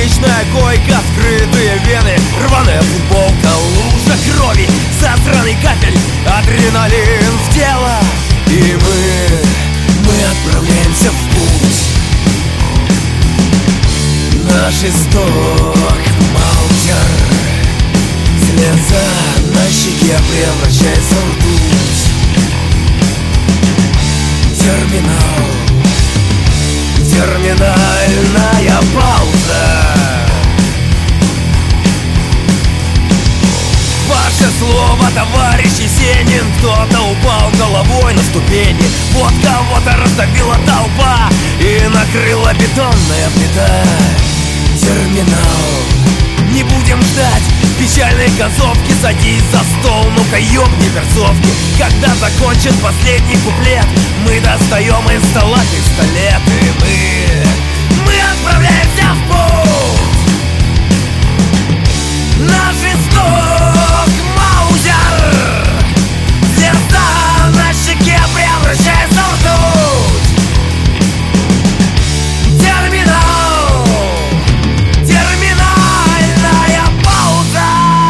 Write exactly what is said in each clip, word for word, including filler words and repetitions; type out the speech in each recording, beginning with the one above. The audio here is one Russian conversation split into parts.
больничная койка, вскрытые вены, рваная футболка, лужа крови, засраный капель, адреналин в тело. И мы, мы отправляемся в путь. Наш исток Маузер. Слеза на щеке превращается в ртуть. Терминал, терминальная пауза. Ваше слово, товарищ Есенин. Кто-то упал головой на ступени. Вот кого-то раздавила толпа и накрыла бетонная плита. Терминал. Не будем ждать печальной концовки. Садись за стол, ну-ка ёбни перцовки. Когда закончен последний куплет, мы достаем из стола пистолет. И мы, мы отправляемся в путь. Наш исток Маузер. Сердца на щеке превращается в ртуть. Терминал, терминальная пауза.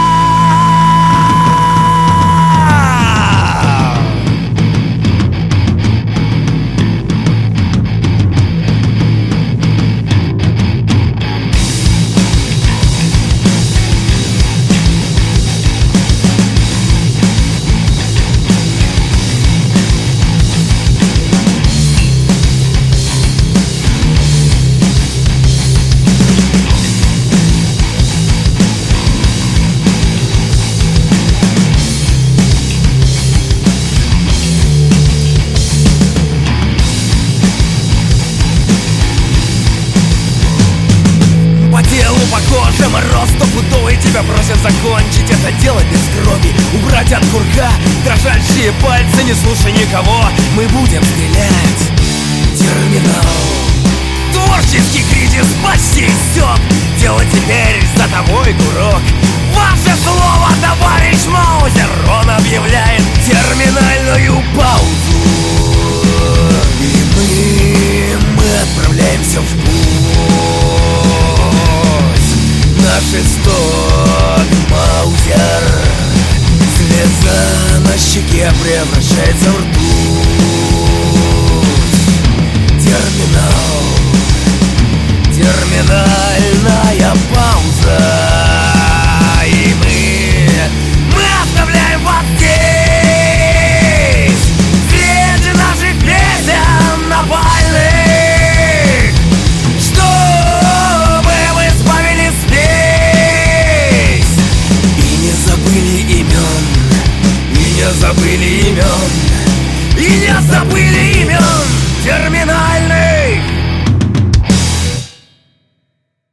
По коже мороз стопудовый. Тебя просят закончить это дело без крови. Убрать от курка дрожащие пальцы. Не слушай никого, мы будем стрелять. Терминал. Творческий кризис почти истек. Дело теперь за тобой, курок. Ваше слово, товарищ Маузер. Он объявляет терминальную паузу. И мы, мы отправляемся в путь. Наш исток Маузер. Слеза на щеке превращается в ртуть. Терминал, терминальная пауза. И мы, мы оставляем вас здесь среди наших песен напальных. Забыли имен, и не забыли имен терминальных.